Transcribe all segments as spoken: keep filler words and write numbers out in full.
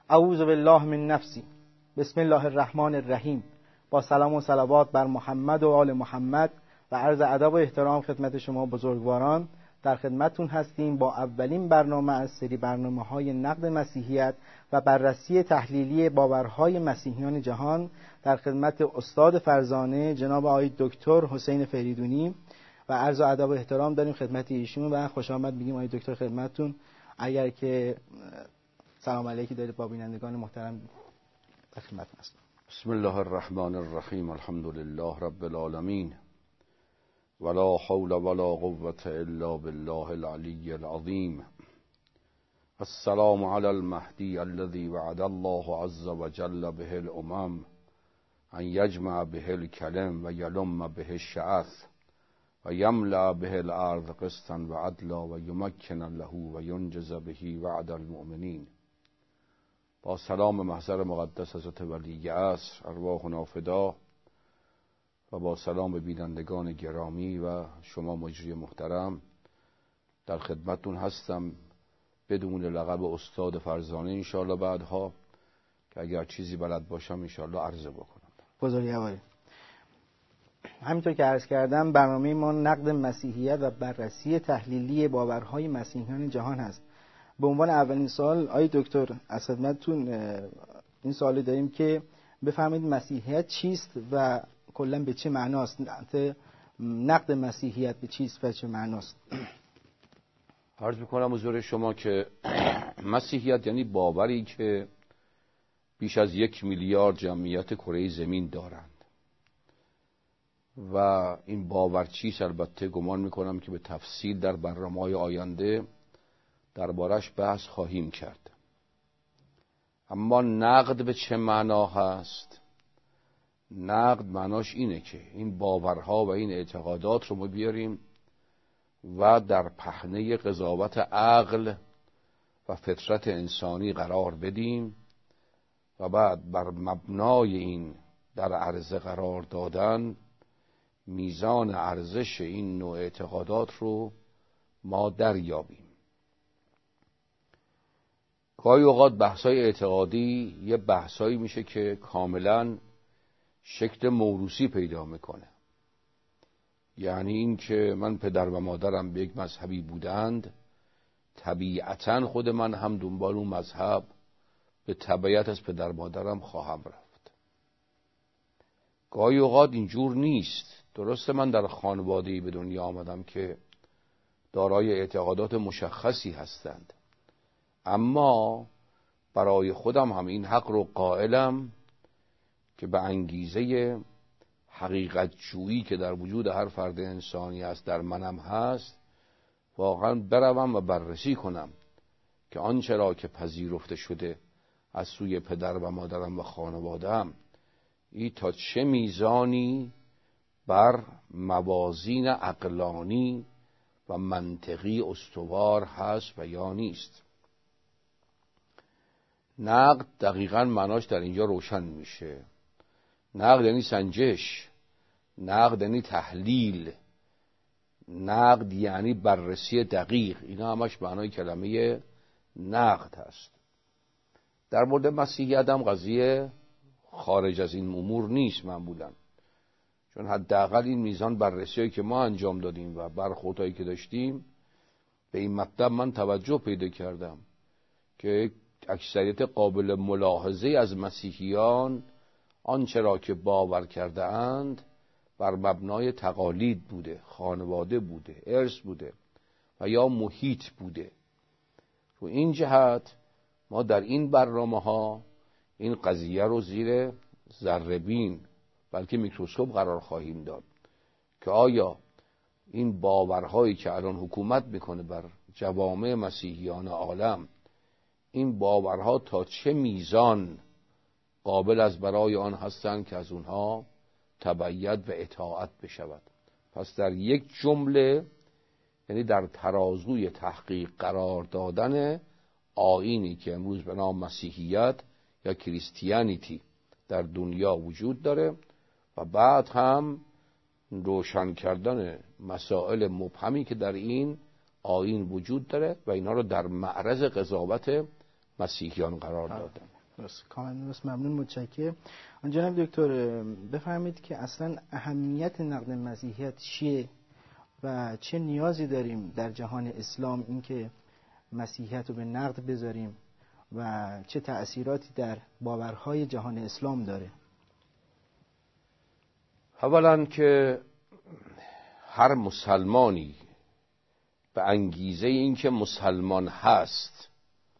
اعوذ بالله من نفسی. بسم الله الرحمن الرحیم. با سلام و صلوات بر محمد و آل محمد و عرض ادب و احترام خدمت شما بزرگواران. در خدمتتون هستیم با اولین برنامه از سری برنامه‌های نقد مسیحیت و بررسی تحلیلی باورهای مسیحیان جهان. در خدمت استاد فرزانه جناب آقای دکتر حسین فریدونی و عرض ادب و احترام داریم خدمت ایشون و خوش آمد میگیم آقای دکتر خدمتتون. اگر که سلام علیکی دارید با بینندگان محترم در خدمت هستم. بسم الله الرحمن الرحیم. الحمد لله رب العالمین ولا حول ولا قوة الا بالله العلی العظیم. السلام علی المهدی الذي وعد الله عز وجل به الامم ان یجمع به الکلم و یلم به الشعث و یملأ به الارض قسطا و عدلا و یمکن له و ینجز به وعد المؤمنین. با سلام محضر مقدس حضرت ولی عصر ارواحنا فدا و با سلام به بینندگان گرامی و شما مجری محترم در خدمتتون هستم بدون لقب استاد فرزانه انشاءالله بعدها، که اگر چیزی بلد باشم انشاءالله عرضه بکنم. بزرگواری. همینطور که عرض کردم برنامه ما نقد مسیحیت و بررسی تحلیلی باورهای مسیحیان جهان هست. به عنوان اولین سوال آقای دکتر از خدمتتون این سوالی داریم که بفهمید مسیحیت چیست و کلا به چه معناست، نقد مسیحیت به چیست و چه معناست؟ عرض میکنم حضور شما که مسیحیت یعنی باوری که بیش از یک میلیارد جمعیت کره زمین دارند و این باور چیست البته گمان میکنم که به تفصیل در برنامه‌های آینده دربارش بحث خواهیم کرد. اما نقد به چه معنا هست؟ نقد معناش اینه که این باورها و این اعتقادات رو ما بیاریم و در پهنه قضاوت عقل و فطرت انسانی قرار بدیم و بعد بر مبنای این در عرضه قرار دادن میزان ارزش این نوع اعتقادات رو ما دریابیم. گاهی اوقات بحثای اعتقادی یه بحثایی میشه که کاملا شکل موروثی پیدا میکنه، یعنی این که من پدر و مادرم به یک مذهبی بودند، طبیعتاً خود من هم دنبال اون مذهب به تبعیت از پدر مادرم خواهم رفت. گاهی اوقات اینجور نیست. درسته من در خانواده‌ای به دنیا آمدم که دارای اعتقادات مشخصی هستند، اما برای خودم هم این حق رو قائلم که به انگیزه حقیقت جویی که در وجود هر فرد انسانی است در منم هست، واقعا بروم و بررسی کنم که آنچه را که پذیرفته شده از سوی پدر و مادرم و خانواده‌ام این تا چه میزانی بر موازین عقلانی و منطقی استوار هست و یا نیست. نقد دقیقاً معناش در اینجا روشن میشه. نقد یعنی سنجش، نقد یعنی تحلیل، نقد یعنی بررسی دقیق. اینا همش معنای کلمه نقد هست. در مورد مسیحیت هم قضیه خارج از این امور نیست معمولاً، چون حداقل این میزان بررسی‌هایی که ما انجام دادیم و برخوردهایی که داشتیم به این مطلب من توجه پیدا کردم که اکثریت قابل ملاحظه از مسیحیان آنچه را که باور کرده اند بر مبنای تقالید بوده، خانواده بوده، ارث بوده و یا محیط بوده. رو این جهت ما در این برنامه ها این قضیه رو زیر ذره‌بین بلکه میکروسکوپ قرار خواهیم داد که آیا این باورهایی که الان حکومت میکنه بر جوامع مسیحیان عالم، این باورها تا چه میزان قابل از برای آن هستند که از اونها تبعیت و اطاعت بشود. پس در یک جمله یعنی در ترازوی تحقیق قرار دادن آیینی که امروز به نام مسیحیت یا کریستیانیتی در دنیا وجود داره و بعد هم روشن کردن مسائل مبهمی که در این آیین وجود داره و اینا رو در معرض قضاوت مسیحیان قرار دادن. درست، کاملا درست. ممنون، متشکرم. جناب دکتر بفرمایید که اصلا اهمیت نقد مسیحیت چیه و چه نیازی داریم در جهان اسلام اینکه مسیحیت رو به نقد بذاریم و چه تأثیراتی در باورهای جهان اسلام داره؟ اولا که هر مسلمانی به انگیزه این که مسلمان هست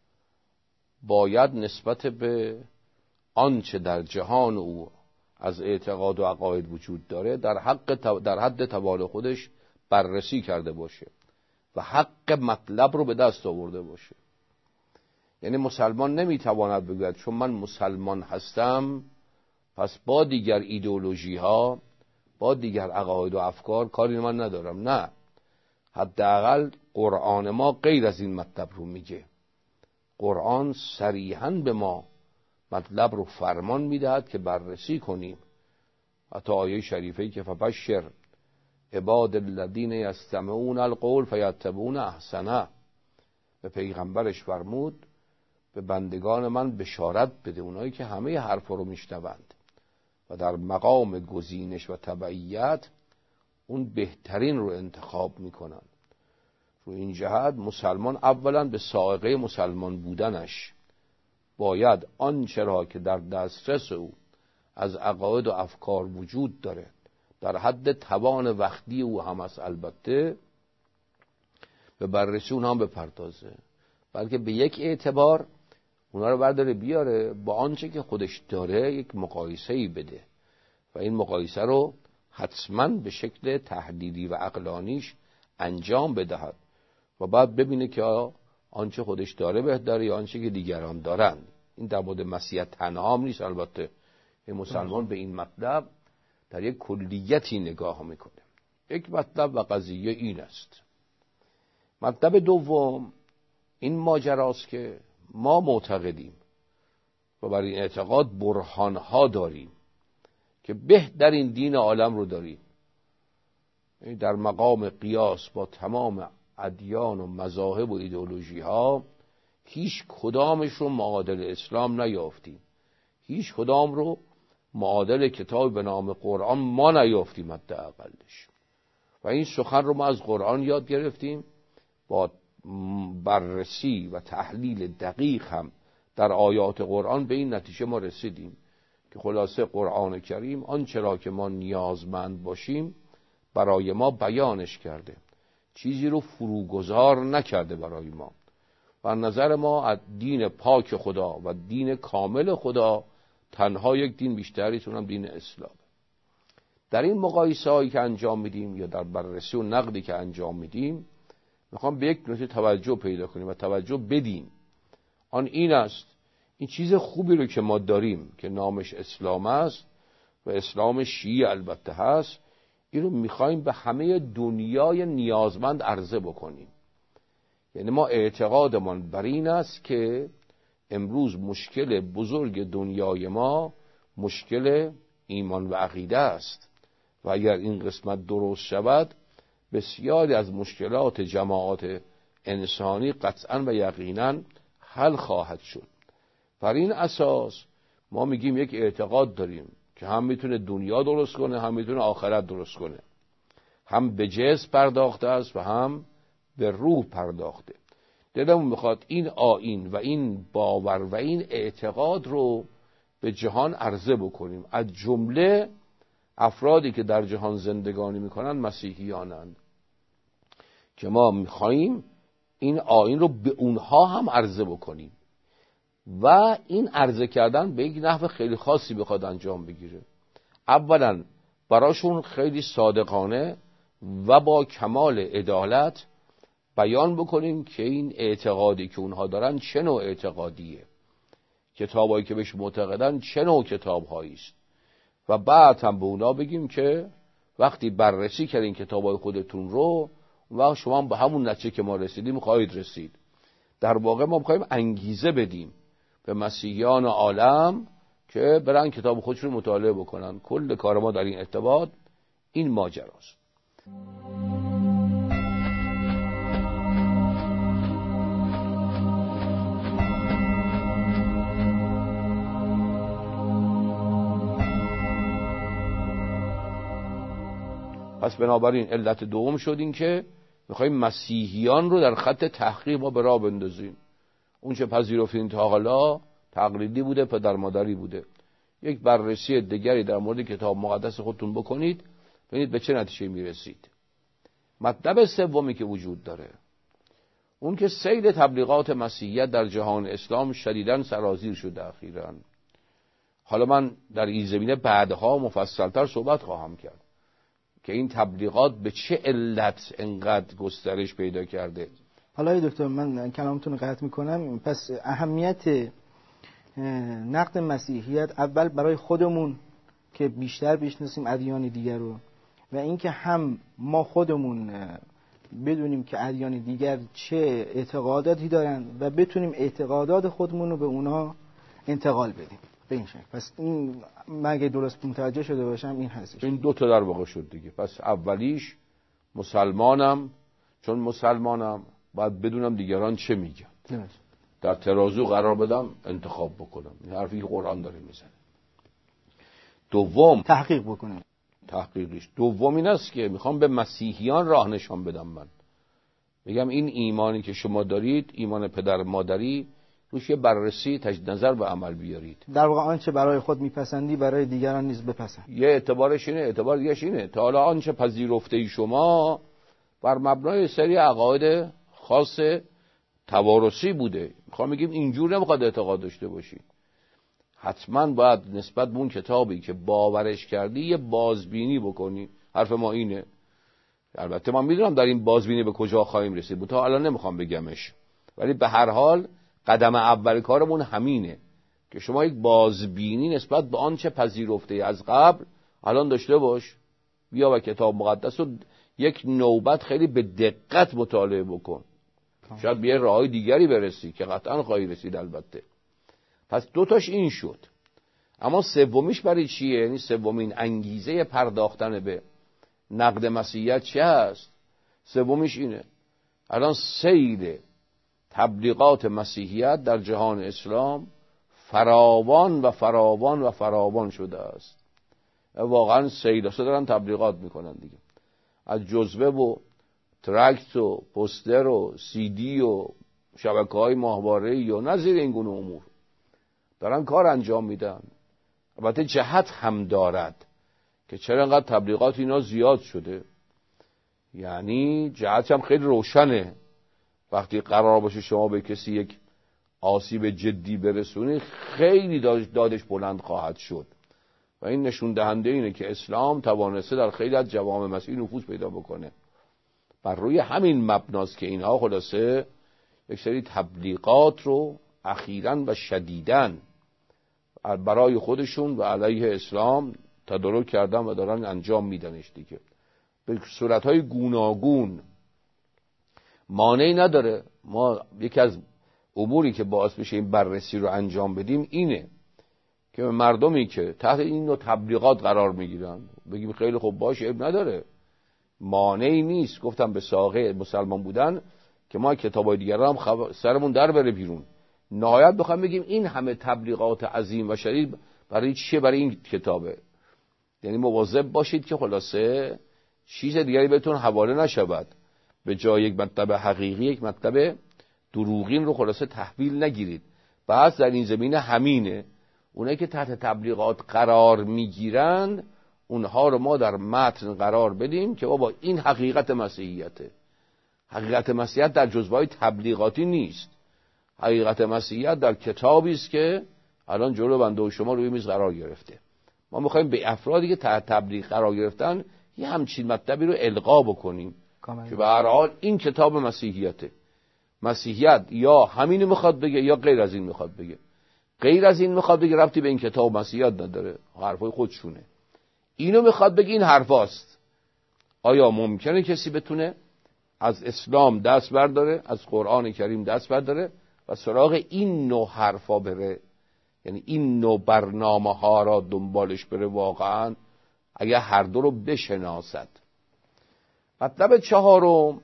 باید نسبت به آنچه در جهان او از اعتقاد و عقاید وجود داره در حق در حد توان خودش بررسی کرده باشه و حق مطلب رو به دست آورده باشه. یعنی مسلمان نمیتواند بگوید چون من مسلمان هستم پس با دیگر ایدئولوژی ها، با دیگر عقاید و افکار کاری من ندارم. نه، حداقل قرآن ما غیر از این مطلب رو میگه. قرآن صریحاً به ما مطلب رو فرمان میدهد که بررسی کنیم. حتی آیه شریفه‌ای که فبشر عباد الذین یستمعون القول فیتبعون احسنه، به پیغمبرش فرمود به بندگان من بشارت بده، اونایی که همه حرفا رو میشنوند و در مقام گزینش و تبعیت اون بهترین رو انتخاب میکنن. رو این جهت مسلمان اولا به سائقه مسلمان بودنش باید آنچه را که در دسترس او از عقاید و افکار وجود داره در حد توان وقتی او هم است، البته به بررسی اونها هم بپردازه، بلکه به یک اعتبار اونا رو برداره بیاره با آنچه که خودش داره یک مقایسه‌ای بده و این مقایسه رو حتما به شکل تحلیلی و عقلانیش انجام بدهد و بعد ببینه که آنچه خودش داره بهتره یا آنچه که دیگران دارن. این در مورد مسیحیت تنها هم نیست، البته این مسلمان به این مطلب در یک کلیتی نگاه میکنه. یک مطلب و قضیه این است. مطلب دوم این ماجراست که ما معتقدیم و برای این اعتقاد برهانها داریم که بهترین دین عالم رو داریم، در مقام قیاس با تمام ادیان و مذاهب و ایدئولوژی ها هیچ کدامش رو معادل اسلام نیافتیم، هیچ کدام رو معادل کتاب به نام قرآن ما نیافتیم حداقلش. و این سخن رو ما از قرآن یاد گرفتیم، با بررسی و تحلیل دقیق هم در آیات قرآن به این نتیجه ما رسیدیم که خلاصه قرآن کریم آنچه را که ما نیازمند باشیم برای ما بیانش کرده، چیزی رو فروگذار نکرده برای ما. و نظر ما از دین پاک خدا و دین کامل خدا تنها یک دین بیشتری اونم دین اسلام. در این مقایسه هایی که انجام میدیم یا در بررسی و نقدی که انجام میدیم میخوام به یک نکته توجه پیدا کنیم و توجه بدیم. آن این است این چیز خوبی رو که ما داریم که نامش اسلام است و اسلام شیعه البته هست، این رو میخوایم به همه دنیای نیازمند عرضه بکنیم. یعنی ما اعتقادمان بر این است که امروز مشکل بزرگ دنیای ما مشکل ایمان و عقیده است و اگر این قسمت درست شود بسیاری از مشکلات جماعات انسانی قطعاً و یقیناً حل خواهد شد. بر این اساس ما میگیم یک اعتقاد داریم که هم میتونه دنیا درست کنه هم میتونه آخرت درست کنه، هم به جسم پرداخته است و هم به روح پرداخته. دلمون میخواد این آیین و این باور و این اعتقاد رو به جهان عرضه بکنیم. از جمله افرادی که در جهان زندگانی میکنن مسیحیانند که ما میخواییم این آیین رو به اونها هم عرضه بکنیم و این عرضه کردن به یک نحو خیلی خاصی بخواد انجام بگیره. اولا براشون خیلی صادقانه و با کمال عدالت بیان بکنیم که این اعتقادی که اونها دارن چه نوع اعتقادیه، کتابایی که بهش معتقدن چه نوع کتابهایی است و بعد هم به اونا بگیم که وقتی بررسی کردین کتابای خودتون رو و شما به همون نتیجه که ما رسیدیم خواهید رسید. در واقع ما می‌خوایم انگیزه بدیم به مسیحیان عالم که برن کتاب خودشون مطالعه بکنن. کل کار ما در این ارتباط این ماجراست. پس بنابراین علت دوم شد این که میخوایم مسیحیان رو در خط تحقیق ما به راه بندازیم. اون چه پذیرفتین تا حالا تقلیدی بوده، پدر مادری بوده. یک بررسی دیگری در مورد کتاب مقدس خودتون بکنید، ببینید به چه نتیجه میرسید. مطلب سومی که وجود داره اون که سیل تبلیغات مسیحیت در جهان اسلام شدیداً سرازیر شده اخیراً. حالا من در این زمینه بعدها مفصلتر صحبت خواهم کرد که این تبلیغات به چه علت انقدر گسترش پیدا کرده. حالا دکتر من کلامتون رو قطع میکنم. پس اهمیت نقد مسیحیت اول برای خودمون که بیشتر بشناسیم ادیان دیگر رو، و اینکه هم ما خودمون بدونیم که ادیان دیگر چه اعتقاداتی دارن و بتونیم اعتقادات خودمون رو به اونا انتقال بدیم به این شکل. پس این مگه درست متوجه شده باشم این هستش. این دو تا در واقع شد دیگه. پس اولیش مسلمانم، چون مسلمانم باید بدونم دیگران چه میگن، در ترازو قرار بدم، انتخاب بکنم. این حرفی که قرآن داره میزنه. دوم تحقیق بکنم. تحقیقش دوم این است که میخوام به مسیحیان راه نشان بدم. من بگم این ایمانی که شما دارید، ایمان پدر مادری، روش یه بررسی تجدید نظر به عمل بیارید. در واقع آنچه برای خود میپسندی برای دیگران نیز بپسند. یه اعتبارش اینه، اعتبار دیگه‌ش اینه تا حالا آنچه پذیرفته ای شما بر مبنای سری عقاید خاص توارثی بوده. میخوام بگیم اینجور نمیخواد اعتقاد داشته باشید. حتما باید نسبت به اون کتابی که باورش کردی یه بازبینی بکنی. حرف ما اینه. البته من میدونم در این بازبینی به کجا خواهیم رسید، تا الان نمیخوام بگمش، ولی به هر حال قدم اول کارمون همینه که شما یک بازبینی نسبت به آنچه پذیرفته از قبل الان داشته باش. بیا و کتاب مقدس رو یک نوبت خیلی به دقت مطالعه بکن. شاید به راههای دیگری برسی که قطعا خواهی رسید البته. پس دوتاش این شد. اما سومیش برای چیه؟ یعنی سومین انگیزه پرداختن به نقد مسیحیت چه هست؟ سومیش اینه. الان سیل تبلیغات مسیحیت در جهان اسلام فراوان و فراوان و فراوان شده است. واقعا سیل هسته دارن تبلیغات میکنن دیگه. از جزوه و ترکت و پوستر و سی دی و شبکه‌های ماهواره‌ای و نظیر این گونه امور دارن کار انجام میدن. البته جهت هم دارد که چرا انقدر تبلیغات اینا زیاد شده. یعنی جهت هم خیلی روشنه. وقتی قرار باشه شما به کسی یک آسیب جدی برسونی خیلی دادش بلند خواهد شد و این نشون دهنده اینه که اسلام توانسته در خیلی از جوامع مسیحی نفوذ پیدا بکنه. بر روی همین مبناست که اینها خلاصه یک سری تبلیغات رو اخیراً و شدیداً برای خودشون و علیه اسلام تدارک کردن و دارن انجام میدنش دیگه به صورتهای گوناگون. مانعی نداره. ما یکی از اموری که باعث میشه این بررسی رو انجام بدیم اینه که مردمی که تحت این نوع تبلیغات قرار میگیرن بگیم خیلی خوب باشه، عیب نداره، مانعی نیست. گفتم به ساقه مسلمان بودن که ما کتابای دیگر هم خب... سرمون در بره بیرون. نهایت بخوام بگیم این همه تبلیغات عظیم و شدید برای چیه؟ برای این کتابه. یعنی مواظب باشید که خلاصه چیز دیگری بهتون حواله نشود. به جای یک مطلب حقیقی یک مطلب دروغین رو خلاصه تحویل نگیرید. بس در این زمینه همینه. اونایی که تحت تبلیغات قرار میگیرن اونها رو ما در متن قرار بدیم که بابا این حقیقت مسیحیته. حقیقت مسیحیت در جزوه‌های تبلیغاتی نیست. حقیقت مسیحیت در کتابی است که الان جلو بنده و شما روی میز قرار گرفته. ما میخوایم به افرادی که تحت تبلیغ قرار گرفتن یه همچین مطلبی رو القا بکنیم که به هر حال این کتاب مسیحیته. مسیحیت یا همینو میخواد بگه یا غیر از این میخواد بگه. غیر از این میخواد بگه ربطی به این کتاب مسیحیت نداره، حرفای خودشونه. اینو میخواد بگه این حرفاست. آیا ممکنه کسی بتونه از اسلام دست برداره، از قرآن کریم دست برداره و سراغ این نوع حرفا بره؟ یعنی این نوع برنامه ها را دنبالش بره واقعا اگر هر دو رو بشناسد. مطلب چهارم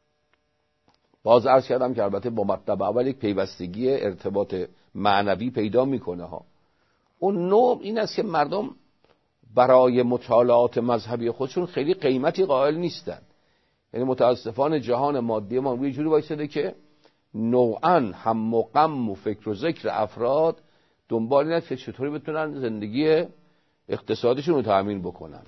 باز عرض کردم که البته با مطلب اول یک پیوستگی ارتباط معنوی پیدا میکنه ها. اون نوع این است که مردم برای مطالعات مذهبی خودشون خیلی قیمتی قائل نیستن. یعنی متاسفانه جهان مادی ما یه جوری وایساده که نوعاً هم و غم و فکر و ذکر افراد دنبال اینه که چطوری بتونن زندگی اقتصادشون رو تأمین بکنن.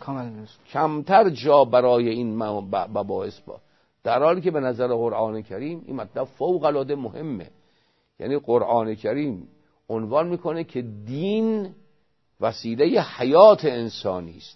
کمتر جا برای این مباحث با، در حالی که به نظر قرآن کریم این مطلب فوق العاده مهمه. یعنی قرآن کریم عنوان میکنه که دین وسیله حیات انسانی است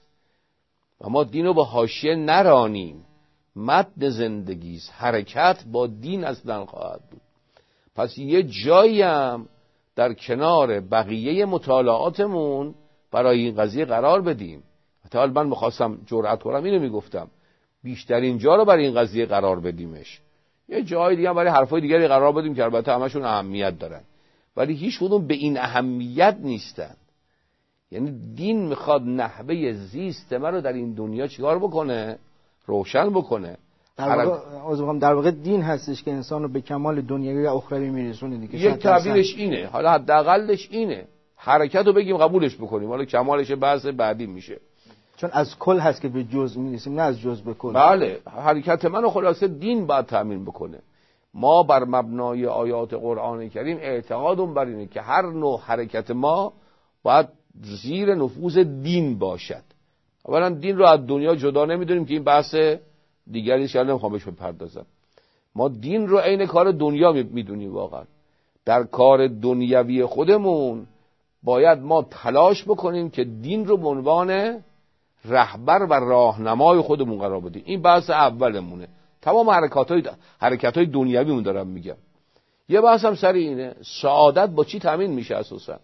و ما دین رو با حاشیه نرانیم. متن زندگی است، حرکت با دین اصلا خواهد بود. پس یه جایی هم در کنار بقیه مطالعاتمون برای این قضیه قرار بدیم. حتی من میخواستم جرأت کنم اینو میگفتم بیشترین جا رو برای این قضیه قرار بدیمش. یه جای دیگه برای حرفای دیگری قرار بدیم که البته همشون اهمیت دارن ولی هیچ کدوم به این اهمیت نیستن. یعنی دین میخواد نحوه زیست ما رو در این دنیا چیکار بکنه؟ روشن بکنه. در واقع در واقع دین هستش که انسان رو به کمال دنیوی و اخروی میرسونه دیگه. یک تعبیرش اینه، حالا حداقلش اینه. حرکت رو بگیم قبولش بکنیم، حالا کمالش بحث بعدی میشه. چون از کل هست که به جزء میرسیم، نه از جزء به کل. بله، حرکت منو خلاصه دین باید تامین بکنه. ما بر مبنای آیات قرآن کریم اعتقادم بر اینه که هر نوع حرکت ما باید زیر نفوذ دین باشد. اولا دین رو از دنیا جدا نمیدونیم که این بحث دیگری شاید نمیخوام بهش بپردازم. ما دین رو عین کار دنیا میدونیم. واقعا در کار دنیوی خودمون باید ما تلاش بکنیم که دین رو به عنوان رهبر و راهنمای خودمون قرار بدیم. این بحث اولمونه. تمام حرکاتای حرکتای دنیویمون دارم میگم. یه بحث هم سر اینه سعادت با چی تامین میشه؟ اساسا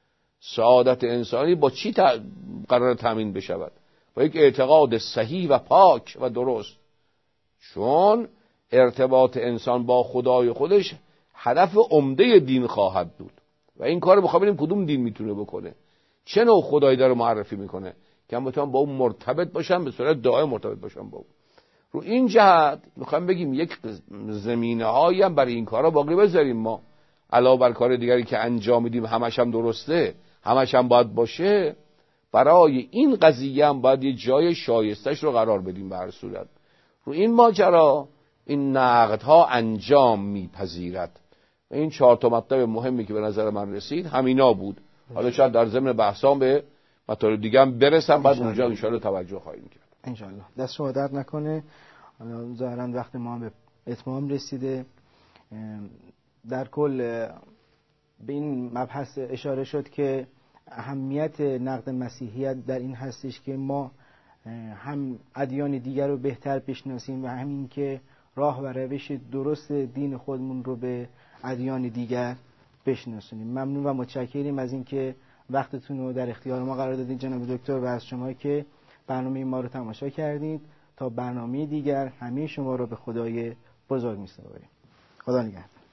سعادت انسانی با چی تا... قرار تامین بشود؟ با یک اعتقاد صحیح و پاک و درست. چون ارتباط انسان با خدای خودش هدف عمده دین خواهد بود و این کار بخوام ببینیم کدوم دین میتونه بکنه، چه نوع خدایی داره معرفی میکنه که من بتونم با اون مرتبط باشم، به صورت دائم مرتبط باشم با اون. رو این جهت میخوام بگیم یک زمینه هایی هم برای این کارا باقی بذاریم. ما علاوه بر کار دیگری که انجام میدیم همش هم درسته، همش هم باید باشه، برای این قضیه هم باید یه جای شایستش رو قرار بدیم. به هر صورت رو این ماجرا این نقدها انجام میپذیرد و این چهار تا مطلب مهمی که به نظر من رسید همینا بود. حالا شاید در ضمن بحثام به مطالب دیگه هم برسم، بعد اونجا ان شاءالله توجه خواهیم کرد. ان شاءالله. دست شما درد نکنه. ظاهرا وقت ما به اتمام رسیده. در کل به این مبحث اشاره شد که اهمیت نقد مسیحیت در این هستش که ما هم ادیان دیگر رو بهتر بشناسیم و همین که راه و روش درست دین خودمون رو به ادیان دیگر بشناسونیم. ممنون و متشکریم از اینکه وقتتون رو در اختیار ما قرار دادید جناب دکتر و از شما که برنامه ما رو تماشا کردید. تا برنامه دیگر همه شما رو به خدای بزرگ می‌سپاریم. خدا نگهدار.